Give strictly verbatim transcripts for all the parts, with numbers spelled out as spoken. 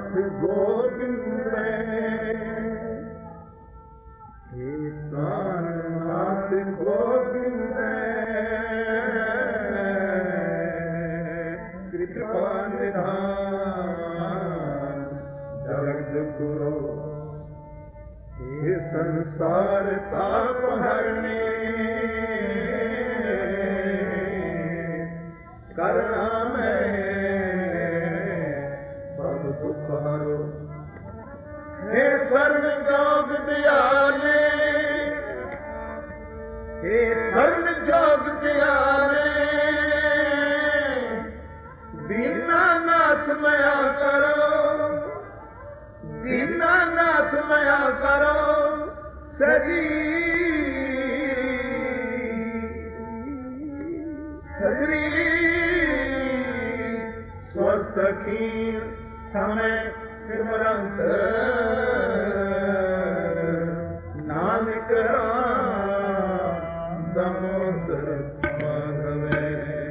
नाथ गोविंद हे प्राणनाथ गोविंद कृपा निधान जगत गुरु हे संसार ताप हरणे करुणा में सब दुख हरो हे सर्व जोग दयाले हे सर्व जोग दयाले दीनानाथ मया करो दीनानाथ मया करो सजी सजरी स्वस्थ खीर समय सिमरंत नानक राम दामोदर माधवे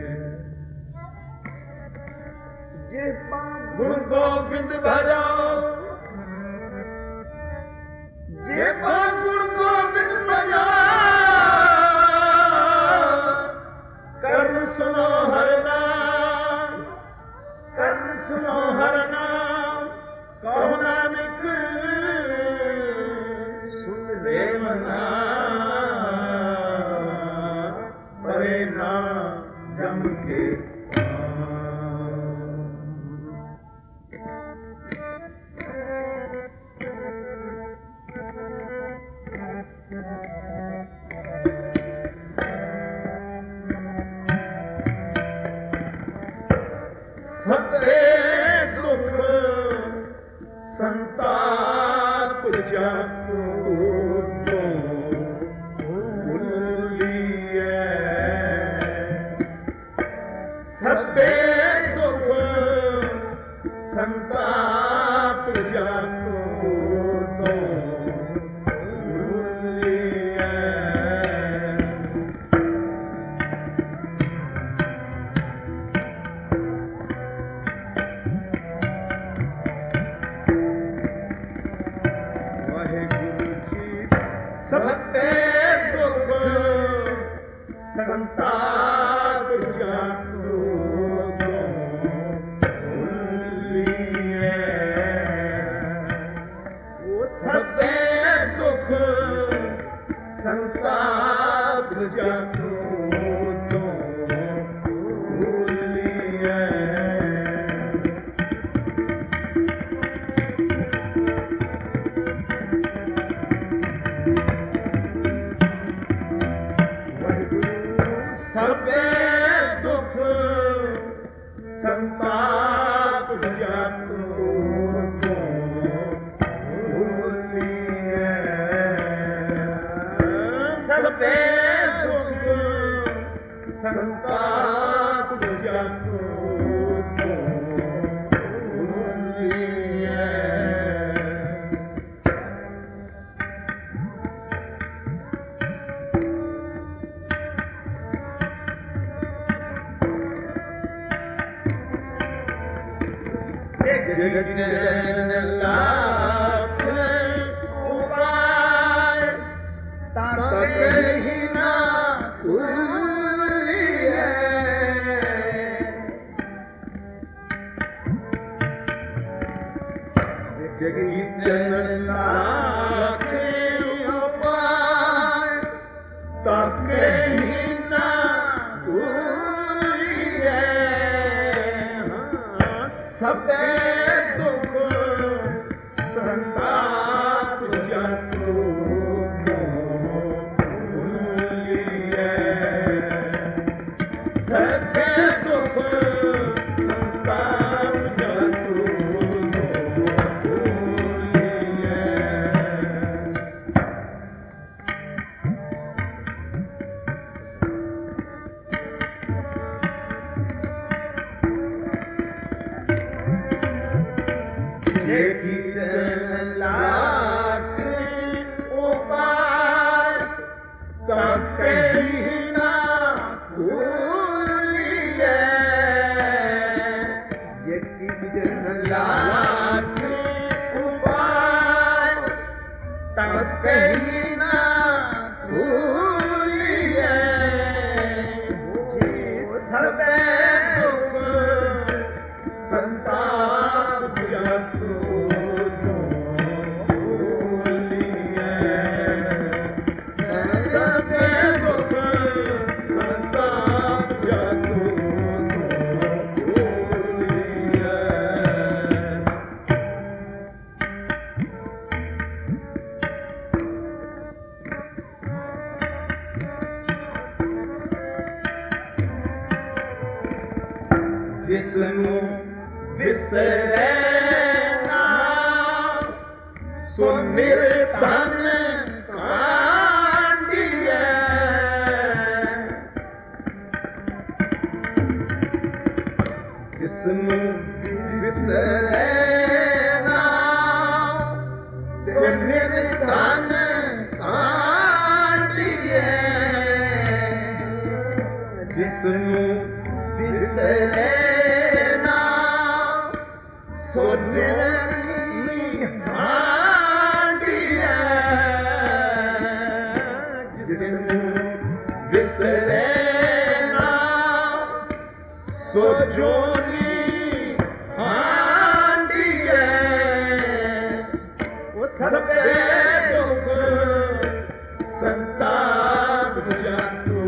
जे गुण गोविंद भजो जे गुण गोविंद भजो कर्म सुनो हर नाम कर्म सुनो हर नाम कहो नानक सुन रे मना परे ना जम के सते दुख संताप जाको तो भूलिए सते दुख संताप जाको तो भूलिए सते दुख संताप जाको तो भूलिए वो सते दुख संताप जाको तो भूलिए सबे दुख संताप जाको तो भूलिए सबे दुख संताप जाको तो भूलिए जगत लाख उपाय ताके ही ना भूलिए जगत लाख उपाय ताके ही ना भूलिए सबे दुख संताप जाको तो भूलिए सबे दुख संताप जाको तो भूलिए लाख उपाय ताके ही ना भूलिए लाख ਜਿਸਨੂੰ ਵਿਸਰੇ ਨਾ ਸੋ ਨਿਰਧਨ ਕਾਂਡੀਐ ਜਿਸਨੂੰ ਵਿਸਰੇ ਨਾ ਸੋ ਨਿਰਧਨ ਕਾਂਡੀਐ ਜਿਸਨੂੰ ਵਿਸਰੇ ਸੋ ਨਿਰਨੀ ਹਾਂਡੀਐ ਜਿਸਨੂੰ ਵਿਸਰੇ ਨਾ ਸੋ ਜੋਨੀ ਹਾਂਡੀਐ ਉਹ ਸਭੇ ਦੁਖ ਸੰਤਾਪ ਜਾਤੂ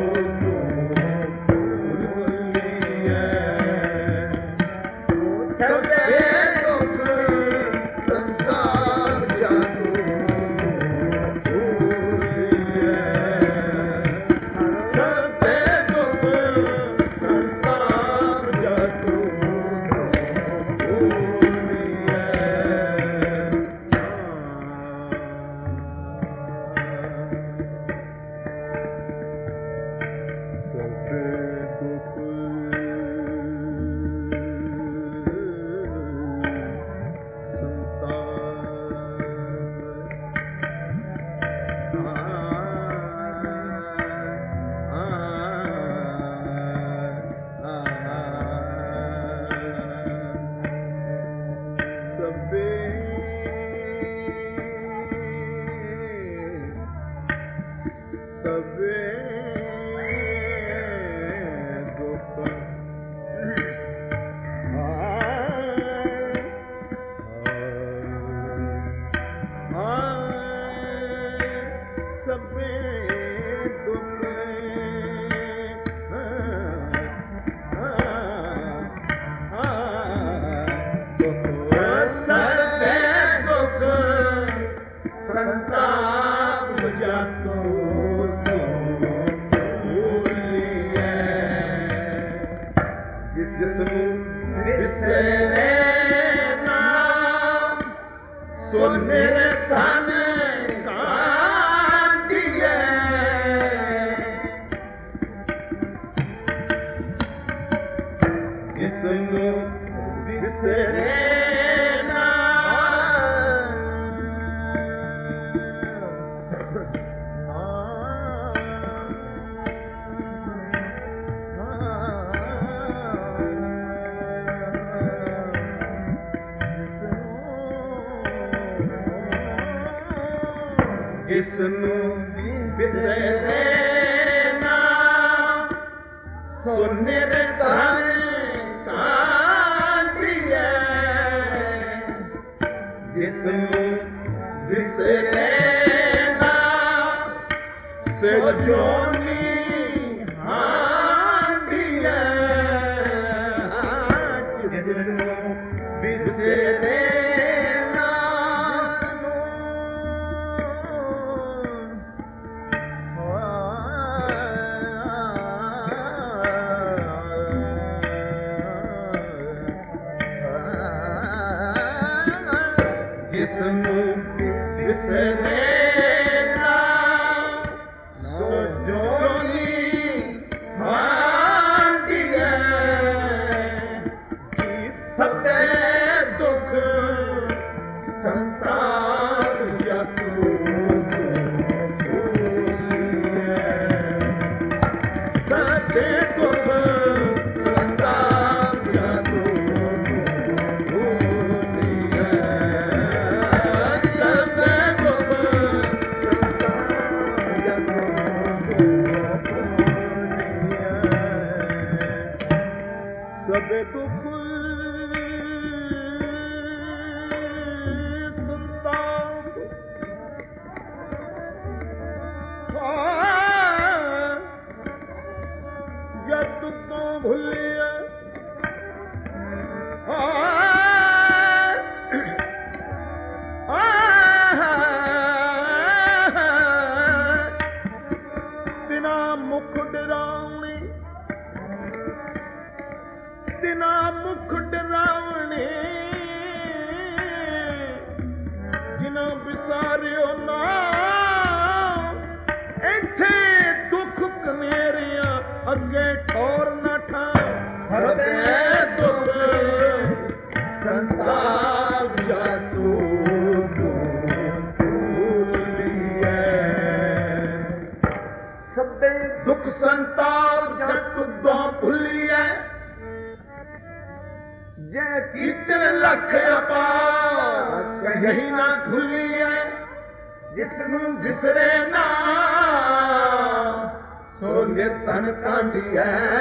ਜਿਸਨੂੰ ਵਿਸਰੇ ਨਾ ਸੋ ਨਿਰਧਨ ਕਾਂਡੀਐ ਜਿਸਨੂੰ ਵਿਸਰੇ ਨਾ ਜਿਸਨੂੰ ਵਿਸਰੇ ਨਾ ਸੋ ਨਿਰਧਨ ਕਾਂਡੀਐ ਜਿਸਨੂੰ ਵਿਸਰੇ ਨਾ ਸੋ ਜੋਨੀ ਹਾਂਡੀਐ ਜਿਸਨੂੰ ਵਿਸਰੇ ਜਿਸਨੂੰ ਵਿਸਰੇ ਨਾ ਸੋ ਜੋਨੀ ਹਾਂਡੀਐ ਸਭੇ ਦੁਖ ਸੰਤਾਪ ਜਾਤੂ ਸਭੇ ਦੁਖ ਸੰਤਾਪ ਜਾਤੂ ਸਭੇ ਦੁਖ ਸੰਤਾਪ ਜਦ ਤੁਦੋਂ ਭੁੱਲੀਐ ਜੇ ਕੀਰਤਨ ਲੱਖ ਅਪਾਰ ਕਹੀ ਨਾ ਭੁੱਲੀਐ ਜਿਸ ਨੂੰ ਵਿਸਰੇ ਨਾ ਸੋ ਨਿਤਨ ਕਾਂਢੀਐ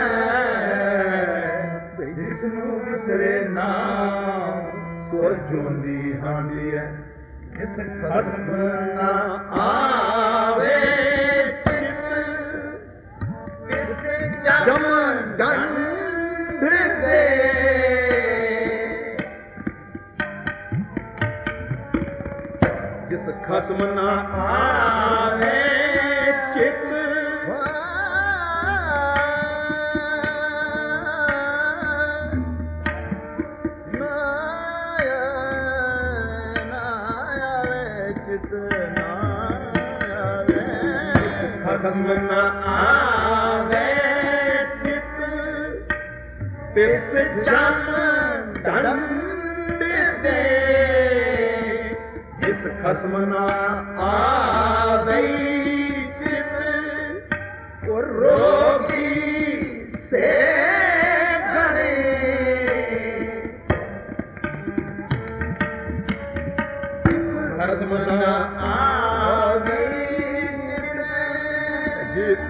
ਜਿਸ ਨੂੰ ਵਿਸਰੇ ਨਾ ਸੋ ਜੋਂਦੀ ਹਾਂਡੀਐ ਜਿਸ ਖਸਮ ਨਾ ਆਵੇ ਜਮ ਦੰਡ ਦੇ ਜਿਸ ਖਸਮ ਨਾ ਆਵੇ ਚਿਤ ਖਸਮ ਨਾ ਆਵੇ ਤਿਸ ਜਮ ਦੰਡ ਦੇ ਜਿਸ ਖਸਮ ਨਾ ਆਵੇ ਚਿਤ ਉਹ ਰੋਗੀ ਸੇ ਘਰੇ ਖਸਮ ਨਾ ਆਵੇ ਜਿਸ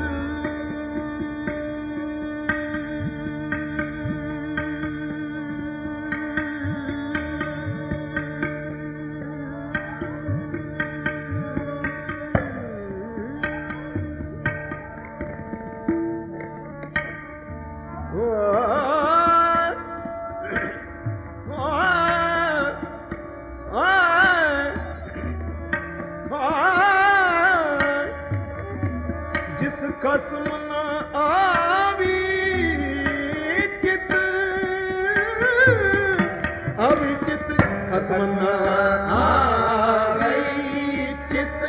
ਖਸਮ ਨਾ ਆਵੀ ਚਿਤ ਆਵੀ ਚਿਤ ਖਸਮ ਨਾ ਆਵੀ ਚਿਤ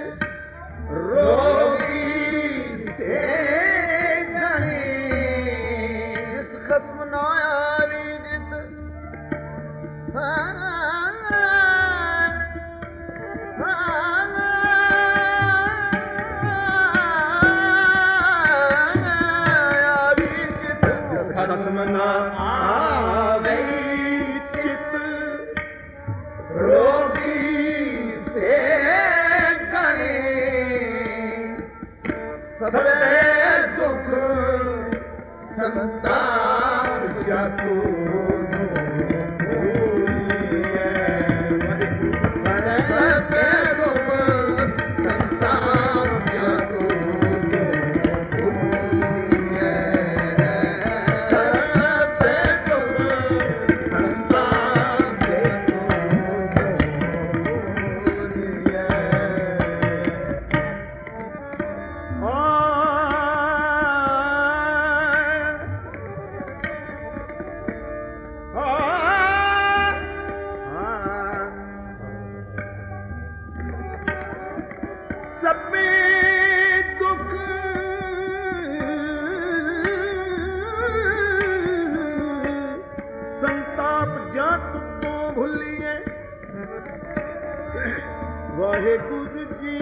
ਰੋਗੀ ਸੇ ਘਰੇ ਜਿਸ ਖਸਮ ਨਾ ਆਵੀ ਚਿਤ ਹਾਂ ਖਸਮ ਨਾ ਆਵੇ ਚਿਤ ਰੋਗੀ ਸੇ ਘਰੇ ਸਭੇ ਦੁਖ ਸੰਤਾਪ ਜਾਤੂ ਸਭੇ ਦੁਖ ਸੰਤਾਪ ਜਾਤੂ ਵਾਹਿਗੁਰੂ ਜੀ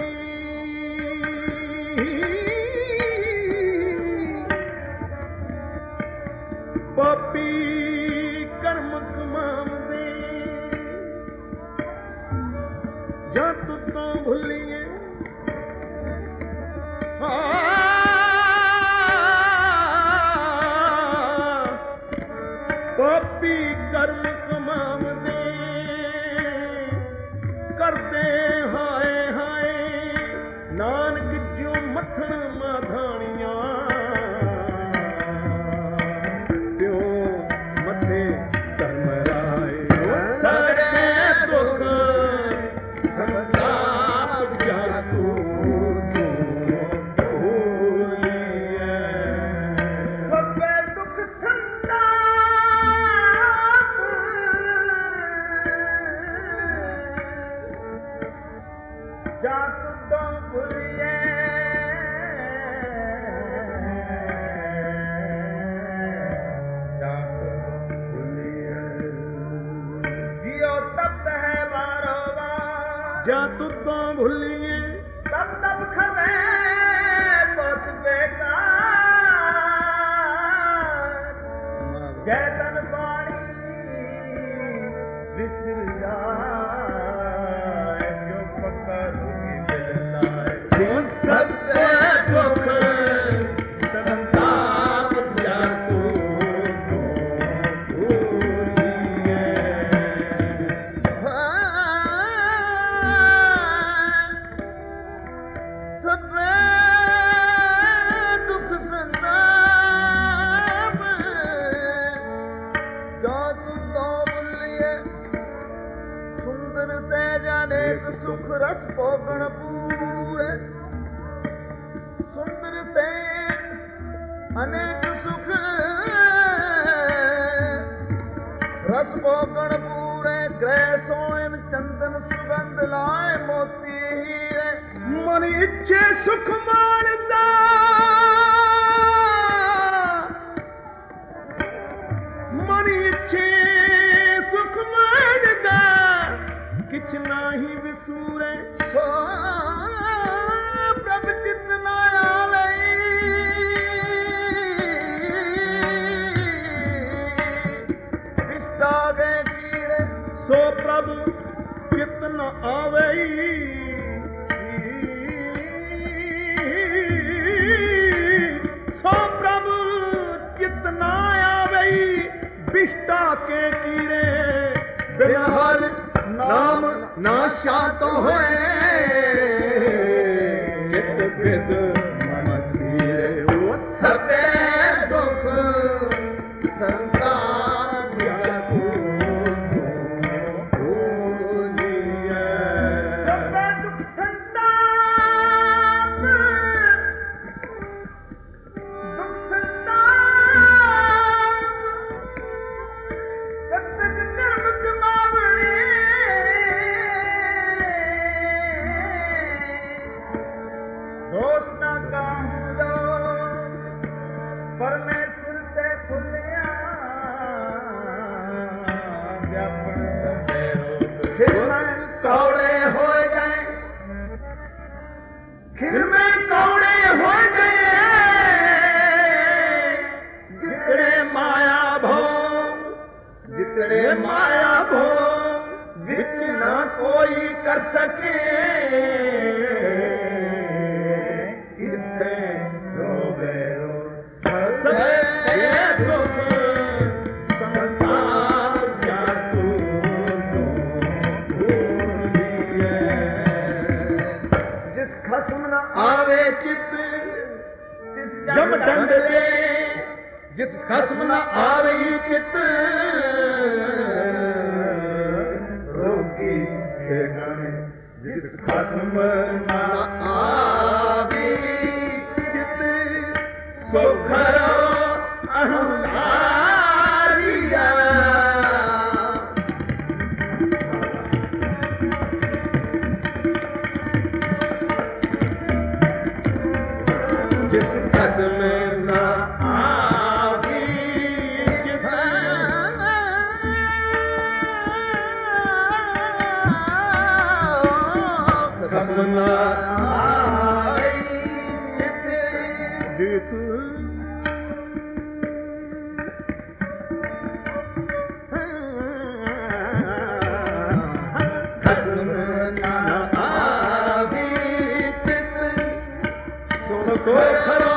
ਪਾਪੀ ਕਰਮ ਕਮਾਉਂਦੇ ਜਾਂ ਤੂੰ ਤੋਂ ਭੁੱਲੀਏ ਪਾਪੀ ਕਰਮ ਕਮਾਉਂਦੇ ਕਰਦੇ ਹਾਏ ਹਾਏ ਨਾਨਕ ਜਿਉ ਮੱਥਣ ਮਾਧਾਣੀਆਂ ਤਿਉ ਮੱਥੇ ਧਰਮ ਰਾਏ ਸਗੜੇ ਦੁਖ ਸੰਤਾਪ ਜਾਤੂ ਭੂਲੀਐ ਸਭੇ ਦੁਖ ਸੰਤਾਪ ਜਾਤ ਤੋਂ ਭੁੱਲੀਏ ਜਾਤ ਤੋਂ ਭੁੱਲੀਏ ਜਿਉ ਤਪਤ ਹੈ ਬਾਰੋ ਬਾਰ ਜਾਤ ਤੋਂ ਭੁੱਲੀਏ ਤਪ ਤਪ ਖਵੇ ਬਹੁਤ ਬੇਕਾਰ ਅਨੇਕ ਸੁਖ ਰਸ ਭੋਗਣ ਪੂਰੇ ਸੁੰਦਰ ਸੇ ਅਨੇਕ ਸੁਖ ਰਸ ਭੋਗਣ ਪੂਰੇ ਗ੍ਰਹਿ ਸੋਇਨ ਚੰਦਨ ਸੁਗੰਧ ਲਾਏ ਮੋਤੀ ਹੀਰੇ ਮਨ ਇੱਛੇ ਸੁਖ ਮਾਣਦਾ ਮਨ ਇੱਛੇ ਸੁਖ ਮਾਣਦਾ ਕਿਛ ਨਾਹੀ ਵਿਸੂਰੇ ਸੋ ਪ੍ਰਭ ਚਿਤ ਨਾ ਆਵੇ ਵਿਸਟਾ ਗਏ ਕੀੜੇ ਸੋ ਪ੍ਰਭ ਚਿਤ ਨ ਆਵੇ ਸੋ ਪ੍ਰਭ ਚਿਤ ਨ ਆਵੇ ਵਿਸਟਾ ਕੇ ਕੀੜੇ ਬਿਨ ਹਰਿ ਨਾਮ ਨਾ ਸ਼ਾਂਤ ਹੋਏ ਕਿਤ ਬਿਦ ਮਨ ਧੀਰੇ ਉਹ ਸਭੇ ਦੁਖ ਸੰਤਾਪ ਜਾਕੂ ਭੂਲੀਏ ਸਭੇ ਦੁਖ ਸੰਤਾਪ ਦੁਖ ਸੰਤਾਪ ਕਤਕ ਕਰਮ ਕਮਾਵਣੇ ਦੋਸ਼ ਨਾ ਕਾਹੂੰ ਜੋ ਪਰਮੇਸ਼ਰ ਤੇ ਭੁੱਲਿਆ ਵਿਆਪਣ ਸਭੇ ਰੋਗ ਖਿਲਮੇ ਕੌੜੇ ਹੋਏ ਗਏ ਖਿਲਮੇ ਕੌੜੇ ਹੋਏ ਗਏ ਜਿਤੜੇ ਮਾਇਆ ਭੋਗ ਜਿਤੜੇ ਮਾਇਆ ਭੋਗ ਵਿੱਚ ਨਾ ਕੋਈ ਕਰ ਸਕੇ ਆਵੇ ਚਿਤ ਤਿਸ ਜਮ ਡੰਡ ਲੈ ਜਿਸ ਖਸਮ ਨਾ ਆਵੇ ਚਿਤ ਰੋਗੀ ਸੇ ਗਣੇ ਜਿਸ ਖਸਮ ਨਾ ਆਵੇ ਚਿਤ ਸੋ ਖਰਾ ਅਹੰਕਾਰੀਆ ਖਸਮ ਨਾ ਆਵੀ ਜਿਤ ਖਸਮ ਨਾ ਆਈ ਜਿਤ ਜਿਸ ਖਸਮ ਨਾ ਆਵੀ ਜਿਤ ਸੋ ਸੋ ਖਰਾ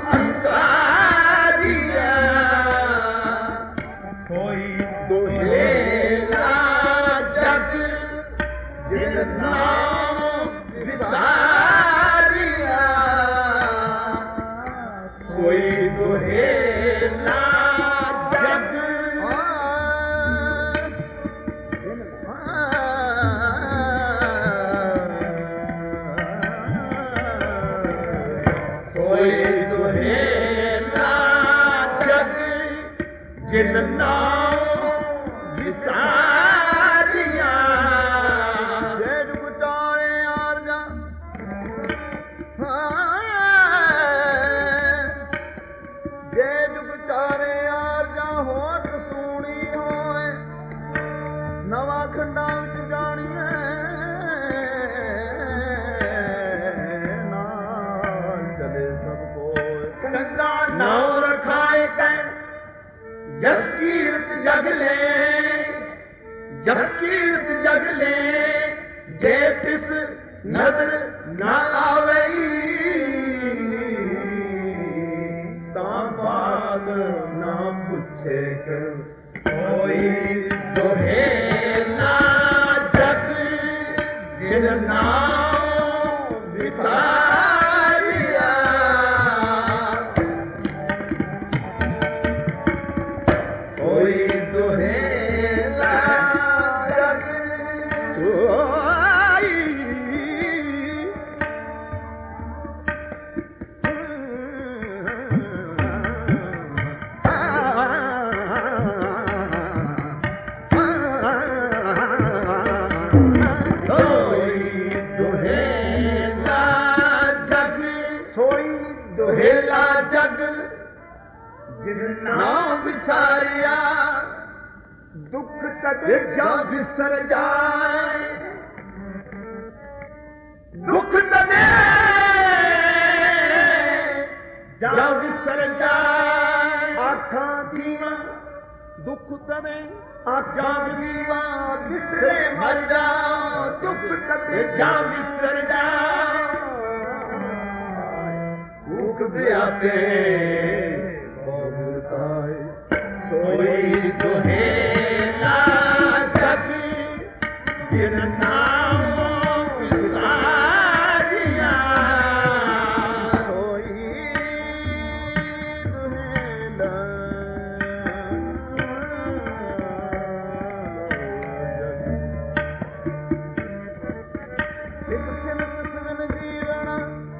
ਜਿਨ ਨਾਮ ਵਿਸਾਰੀਆ ਜੇ ਜੁਗ ਤਾਰੇ ਆਰਜਾ ਜੇ ਜੁਗ ਤਾਰੇ ਆਰਜਾ ਹੋਤ ਸੂਣੀ ਹੋਏ ਨਵਾਂ ਖੰਡਾਂ ਵਿੱਚ ਜਾਣੀਏ ਨਾਲ ਚਲੇ ਸਭ ਕੋਏ ਚੰਗਾ ਨਾਮ ਰਖਾਏ ਕੈ ਜਸ ਕੀਰਤ ਜਗ ਲੈ ਜਸ ਕੀਰਤ ਜਗ ਲੈ ਜੇ ਤਿਸ ਨਦਰ ਨਾ ਆਵੇ ਤਾਂ ਬਾਦ ਨਾ ਪੁੱਛੇ ਕਰ ਕੋਈ ਦੋਹੇ ਨਾ ਜਗ ਜਿਨ ਨਾਮ ਵਿਸਾਰਿਆ ਕੋਈ ਦੋਹੇ ਨਾ ਜਗ ਸੋਈ ਨਾਮ ਵਿਸਾਰਿਆ ਦੁੱਖ ਤਦੇ ਜਾਂ ਵਿਸਰ ਜਾਏ ਦੁੱਖ ਤਦੇ ਜਾਂ ਵਿਸਰ ਜਾਏ ਆਖਾਂ ਜੀਵਾਂ ਦੁੱਖ ਤਦੇ ਆਖਾਂ ਜੀਵਾਂ ਵਿਸਰੇ ਮਰ ਜਾ ਦੁੱਖ ਤਦੇ ਜਾਂ ਵਿਸਰ ਜਾਏ ਭੁੱਖ ਵਿਆਪੇ ਬਹੁਤਾਏ ਸੋਈ ਦੁਹੇਲਾ ਜਗ ਜਿਨ ਨਾਮ ਵਿਸਾਰਿਆ ਸੋਈ ਦੁਹੇਲਾ ਇੱਕ ਚਿੰਤ ਸਵਨ ਜੀਵਣਾ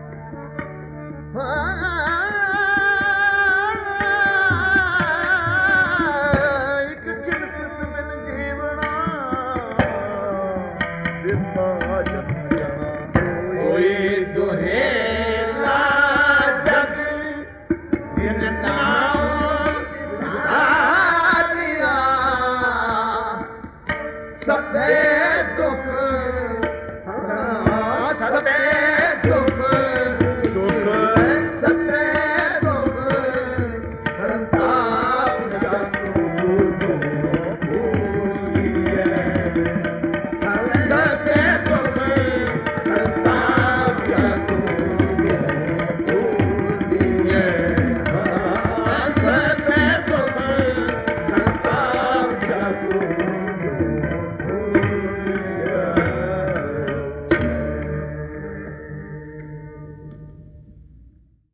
ਇੱਕ ਚਿੰਤ ਸਵਨ ਜੀਵਣਾ ਦਿੱਤਾ ਜਨਾ ਸੋਈ ਦੁਹੇਲਾ ਜਗ ਜਿਨ ਨਾਮ ਵਿਸਾਰਿਆ ਸਭੇ ਦੁੱਖ